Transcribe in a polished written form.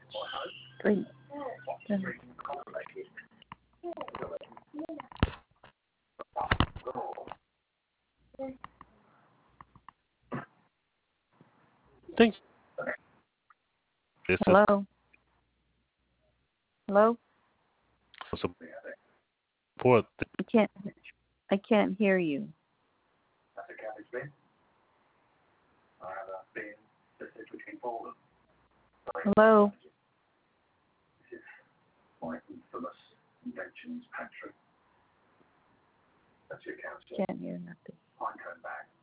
Great. Thank you. This Hello? Hello? is support. I can't hear you. Hello? This is my infamous inventions pantry. That's your council. Can't hear nothing. I'm going back.